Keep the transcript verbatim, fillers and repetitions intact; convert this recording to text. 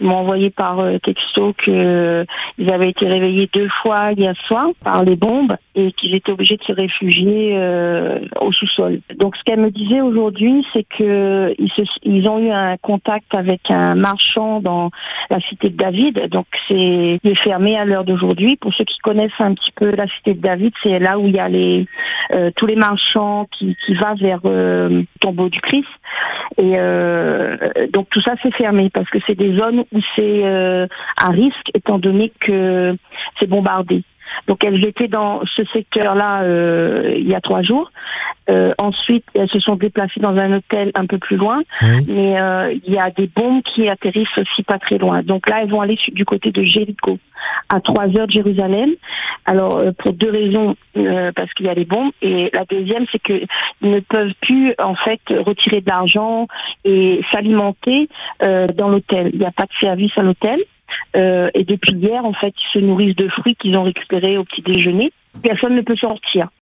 Ils m'ont envoyé par euh, texto que euh, ils avaient été réveillés deux fois hier soir par les bombes et qu'ils étaient obligés de se réfugier euh, au sous-sol. Donc ce qu'elle me disait aujourd'hui, c'est que ils, se, ils ont eu un contact avec un marchand dans la cité de David. Donc c'est il est fermé à l'heure d'aujourd'hui. Pour ceux qui connaissent un petit peu la cité de David, c'est là où il y a les euh, tous les marchands qui qui va vers euh, le tombeau du Christ. Et euh, donc tout ça c'est fermé parce que c'est des zones où c'est euh, à risque étant donné que c'est bombardé. Donc elles étaient dans ce secteur-là euh, il y a trois jours. Euh, ensuite, elles se sont déplacées dans un hôtel un peu plus loin, oui. mais euh, il y a des bombes qui atterrissent aussi pas très loin. Donc là, elles vont aller du côté de Jéricho, à trois heures de Jérusalem. Alors euh, pour deux raisons, euh, parce qu'il y a les bombes, et la deuxième, c'est que ils ne peuvent plus en fait retirer de l'argent et s'alimenter euh, dans l'hôtel. Il n'y a pas de service à l'hôtel. Euh, et depuis hier, en fait, ils se nourrissent de fruits qu'ils ont récupérés au petit déjeuner. Personne ne peut sortir.